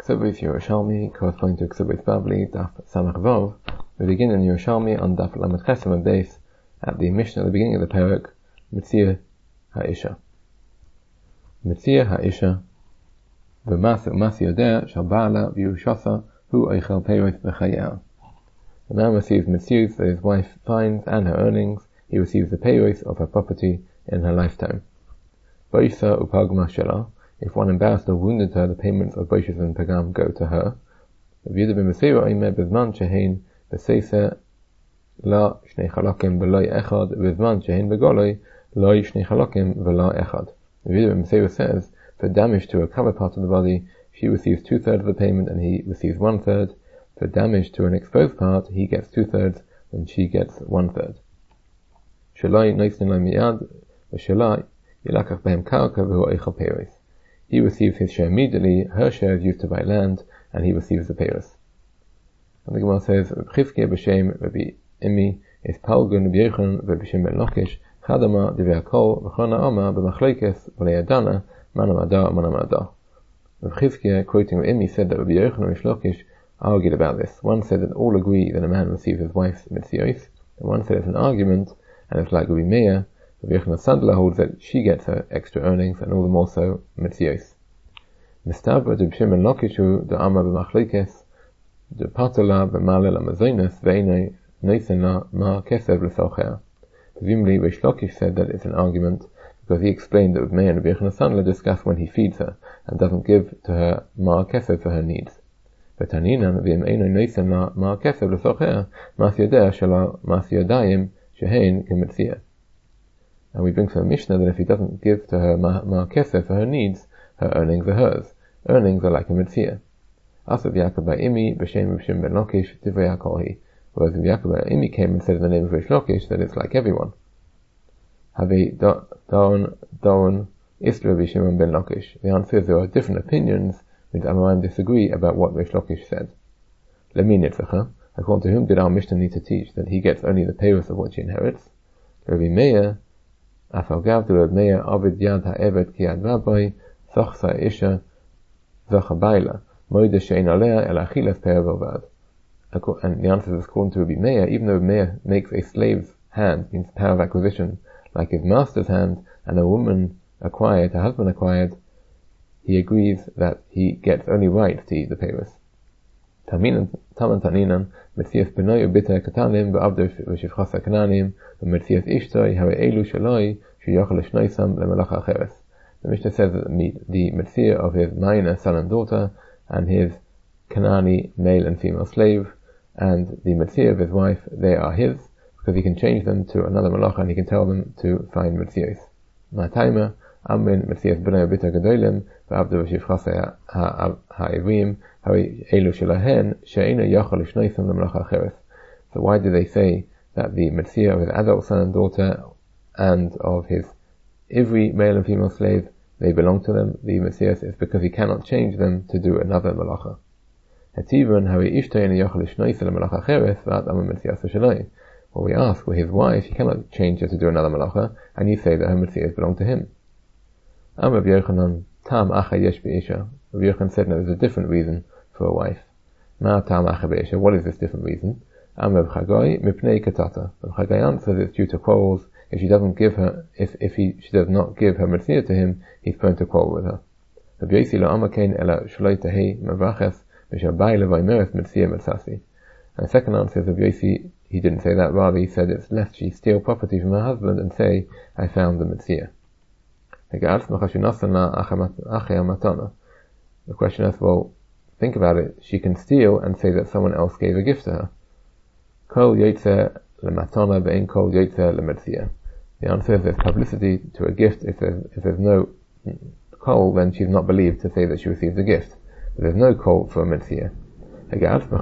Ksubis Yerushalmi, corresponding to Ksubis Bavli, Daf Samach Vov. We begin in Yerushalmi on Daf Lamed Chesem and Beis at the Mishnah at the beginning of the Perek, Mitzir Ha'isha. Mitzir Ha'isha, V'mas Yodeh Shal Ba'ala V'Yushasa Hu Eichel Peiros B'Chayah. The man receives Mitzir that his wife finds and her earnings. He receives the Peiros of her property in her lifetime. Boisa Upagma Shelah. If one embarrassed or wounded her, the payments of Boishas and Pagam go to her. V'yudah b'Mesira Omer b'zman shehein b'seisa la shnei chalakim v'lo echad b'zman shehein b'goloi lo shnei chalakim v'lo echad. V'yudah b'Mesira says, for damage to a covered part of the body, she receives 2/3 of the payment and he receives 1/3. For damage to an exposed part, he gets 2/3 and she gets 1/3. Shalai noisin lo miyad v'shalai yilakach behem karka v'hu eichel peiros. He receives his share immediately, her share is used to buy land, and he receives the peiros. And the Gemara says, Chizkiah b'shem Rabbi Imi is Palgun b'Yochanan b'Shem ben Lakish Chadama d'vei hakol v'chona Oma b'machleikes v'leyadana manamada manamada. Rabbi Chizkiah, quoting Rabbi Imi, said that Rabbi Yochanan and Rish Lakish argued about this. One said that all agree that a man receives his wife's mitzios, and one said it's an argument, and it's like Rabbi Meir. Rabbi Yochanan Sandler holds that she gets her extra earnings, and all the more so mitzios. Mistabra de B'Shem ben Lakishu de Amma b'machleikes de Patala b'male l'amazonas ve'enei noisen la ma kesev l'socher. Presumably Rish Lakish said that it's an argument because he explained that with Meir and Rabbi Yochanan Sandler discuss when he feeds her and doesn't give to her ma kesev for her needs. V'taninan v'enei noisen la ma kesev l'socher mas yodeh shelo mas yodayim shehein k'mitzia. And we bring to a Mishnah that if he doesn't give to her ma kesef for her needs, her earnings are hers. Earnings are like a mitzvah. Asav Yaakov by Imi b'shem B'Shem ben Lakish divrei hakolhi. Whereas if Yaakov by Imi came and said in the name of Rish Lakish that it's like everyone. Havi Daon Isra B'Shem ben Lakish. The answer is there are different opinions, which Amoraim disagree about what Rish Lakish said. Lemi nitzacha. According to whom did our Mishnah need to teach that he gets only the peiros of what she inherits? Rabbi Meir. Afal to Rabbi Meir Avid Yad Ha'eved Ki Yad Rabbi Zachsa Isha Zachabayla Moide Shein Alea El Achilas Pe'er V'Vad. And the answer is according to Rabbi Meir, even though Rabbi Meir makes a slave's hand, means power of acquisition, like his master's hand, and a woman acquired, her husband acquired, he agrees that he gets only right to eat the peiros. Taman Taninan Metzias Benoy Ubita Katanim Ba'avdo V'Shivchasa Kananim Metzias Ishtoi Hare Elu Shaloi Shuyachal Shnoisam Lemelach Acheres. The Mishnah says that the Metzir of his minor son and daughter and his Kanani male and female slave and the Metzir of his wife, they are his because he can change them to another Malacha and he can tell them to find Metzios. Ma'ataimer Amrin Metzias Benoy Ubita Gadolim Ba'avdo V'Shivchasa Ha'evim so why do they say that the Metzir of his adult son and daughter and of his Ivri male and female slave, they belong to them? The Metzir is because he cannot change them to do another Malacha. Well, we ask, well, his wife, he cannot change her to do another Malacha, and you say that her Metzirs belong to him. Rabbi Yochanan said no, there's a different reason for a wife. What is this different reason? Reb Chagai answers it's due to quarrels. If she doesn't give her, she does not give her Metzir to him, he's prone to quarrel with her. And the second answer is Rabbi Yossi, he didn't say that, rather he said it's lest she steal property from her husband and say, I found the Metzir. The question is, well, think about it. She can steal and say that someone else gave a gift to her. Kol yotzer lematana ve'en kol yotzer lemetzia. The answer is there's publicity to a gift. If there's no kol, then she's not believed to say that she received a gift. But there's no kol for a metzia. The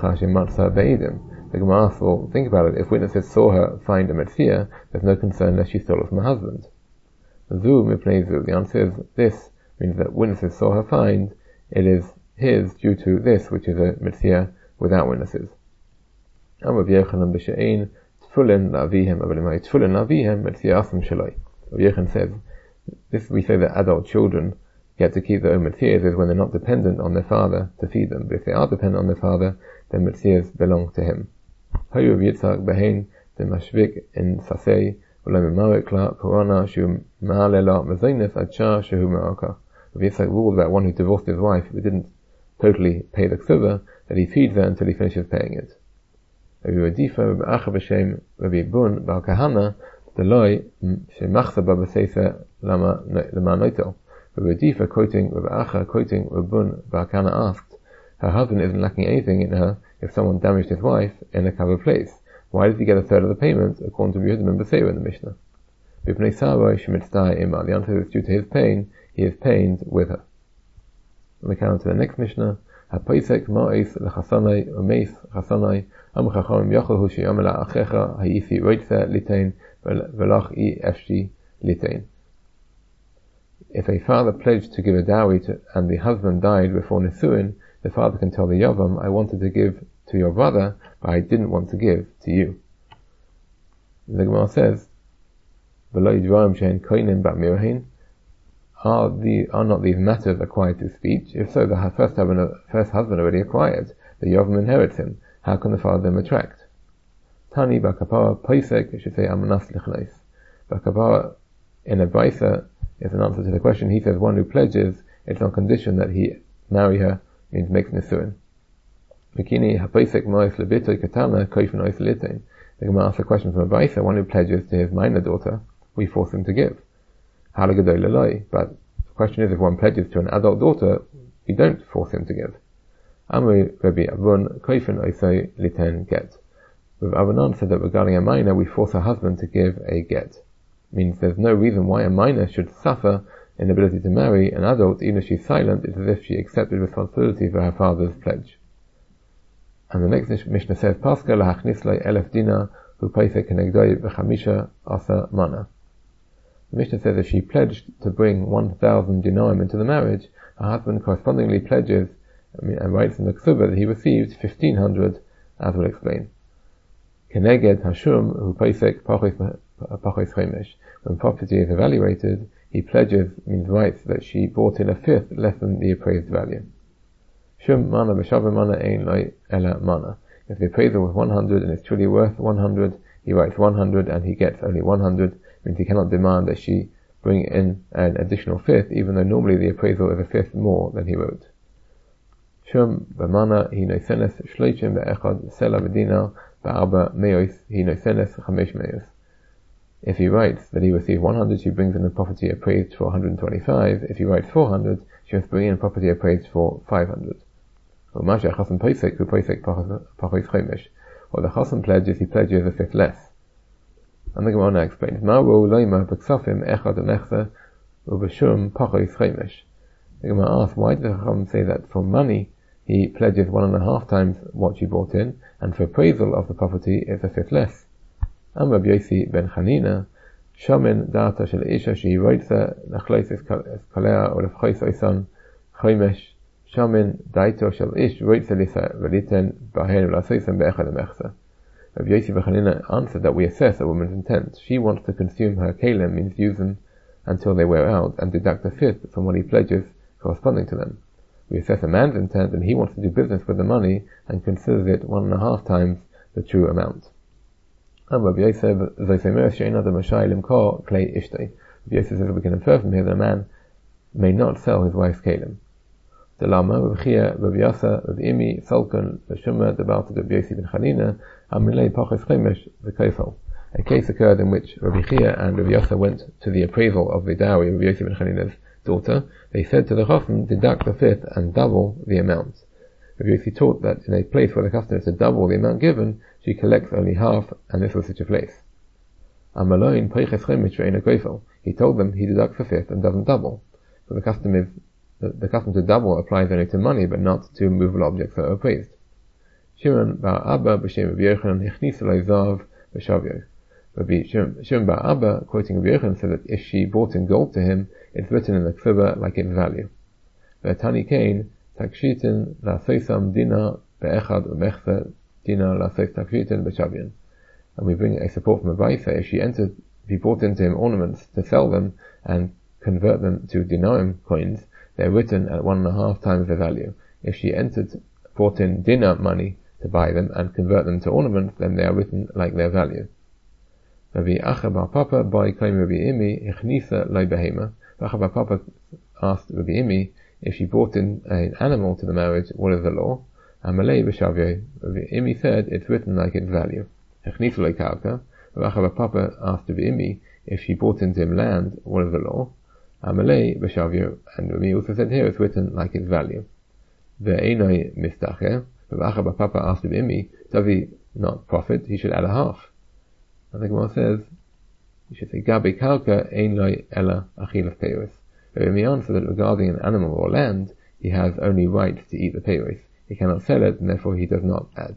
Gemara asks, well, think about it. If witnesses saw her find a metzia, there's no concern that she stole it from her husband. The answer is this means that witnesses saw her find, it is his due to this, which is a mitzvah without witnesses. Rabbi Yochanan says, this we say that adult children Yet to keep their own metzias is when they're not dependent on their father to feed them. But if they are dependent on their father, then metzias belong to him. Hayu Rav Yitzchak behein the mashvik in sasei v'lo memarek la korona shu ma'alela mazonis adsha shehu me'arka. Rav Yitzchak ruled about one who divorced his wife but didn't totally pay the ksuba, that he feeds her until he finishes paying it. Rabbi Radifa, Rabbi Acha b'shem Rabbi Bun bar Kahana, the loy shemachza ba b'seisa lama noito. Rabbi Radifa quoting Rabbi Acha, quoting Rabbi Bun bar Kahana asked, her husband isn't lacking anything in her if someone damaged his wife in a covered place. Why does he get a third of the payment, according to Yehuda ben Beseira in the Mishnah? B'pnei saroi shemitztai ima. The answer is due to his pain, he is pained with her. We come to the next Mishnah. Hapoisek ma'is lechasanai umeis chasanai am chacham yachol hu sheyamela achecha hayifi roitza litain velach I efshi litain. If a father pledged to give a dowry and the husband died before Nisuin, the father can tell the Yavam, I wanted to give to your brother, but I didn't want to give to you. The Gemara says, V'lo yidvarim she'en koinim bat mirahin. Are not these matters acquired through speech? If so, the first husband already acquired. The Yavam inherits him. How can the father then retract? Tani b'kapara poisek, it should say amanas lichleis. B'kapara in a brisa is an answer to the question. He says one who pledges, it's on condition that he marry her, means makes nisuin. Bikini hapoisek mois lebitoi katana koifin ois litain. The Gemara asks a question from a brisa. One who pledges to his minor daughter, we force him to give. But the question is, if one pledges to an adult daughter, we don't force him to give. Amri Rabbi Avun koifin oisoi litain get. With Avanan said that regarding a minor, we force her husband to give a get. Means there's no reason why a minor should suffer inability to marry an adult, even if she's silent. It's as if she accepted responsibility for her father's pledge. And the next Mishnah says, Paska lahachnis lo 1,000 dinar hu paisek kenegdoi v'chamisha asa mana. The Mishnah says if she pledged to bring 1,000 dinarim into the marriage, her husband correspondingly pledges and writes in the ksuba that he received 1,500, as we'll explain. Keneged hashum hu paisek pachos chomesh. When property is evaluated, he pledges, means writes, that she brought in a fifth less than the appraised value. Shum mana b'shavah mana ein lo ela mana. If the appraisal was 100 and it's truly worth 100, he writes 100 and he gets only 100, means he cannot demand that she bring in an additional fifth, even though normally the appraisal is a fifth more than he wrote. Shum b'mana hi noisenes shloishim be'echad sela b'dinar ba'arba meos hi noisenes 5 meos. If he writes that he received 100, she brings in a property appraised for 125. If he writes 400, she must bring in a property appraised for 500. Or the chassan pledges, he pledges a fifth less. And the Gemara explains, the Gemara asks, why did the chacham say that for money he pledges 1.5 times what she brought in, and for appraisal of the property it's a fifth less? Amar Rabbi Yosi ben Chanina, Shamin data shel isha shehi roitza nachleis es kalea or lefchois oisan chomesh Shamin daito shel ish roitza lisa veliten bahen v'lasoisan be'echad amechsa. Rabbi Yosi ben Chanina answered that we assess a woman's intent. She wants to consume her kalim, means use them until they wear out, and deduct a fifth from what he pledges corresponding to them. We assess a man's intent, and he wants to do business with the money and considers it 1.5 times the true amount. Rabbi Yosef says we can infer from here that a man may not sell his wife's kalim. The Lama, Rabbi Chia, Rabbi Yasa, Rabbi Imi, Salkon, Shuma, debated Rabbi Yosef ben Chanina, Amrilei Pachos Chomesh, the Kofel. A case occurred in which Rabbi Chia and Rabbi Yasa went to the appraisal of the dowry of Rabbi Yosef ben Chanina's daughter. They said to the chassan, deduct the fifth and double the amount. Rabbi Yossi taught that in a place where the custom is to double the amount given, she collects only half, and this was such a place. He told them he deducts a fifth and doesn't double. So the custom to double applies only to money, but not to movable objects that are appraised. Shimon bar Abba b'shem Rabbi Yochanan hichnis lo zav b'shavyo. Rabbi Shimon bar Abba, quoting Rabbi Yochanan, said that if she brought in gold to him, it's written in the ksuba like its value. Tani Kain takshitin la soisam dinar be'echad u'mechza dinar la sois takshitin b'shavyon. And we bring a support from a Baisa. If he brought into him ornaments to sell them and convert them to dinarim coins, they're written at 1.5 times their value. If she brought in dinar money to buy them and convert them to ornaments, then they are written like their value. Rabbi Acha bar Papa by claim Rabbi Imi ichnisa lo behema. Acha bar Papa asked Rabbi Imi if she brought in an animal to the marriage, what is the law? Amalei b'shavyo. Rabbi Imi said it's written like its value. Ichnisa lo karka. Acha bar Papa asked Rabbi Imi if she brought into him land, what is the law? Amalei b'shavyo. And Rabbi also said here it's written like its value. Ve'enoi mistacher. Acha bar Papa asked Rabbi Imi, does he not profit? He should add a half. And the Gemara says, you should say, Gabi Kalka ein loi ela achilas peiros. But Imi answered that regarding an animal or land, he has only right to eat the peiros. He cannot sell it, and therefore he does not add.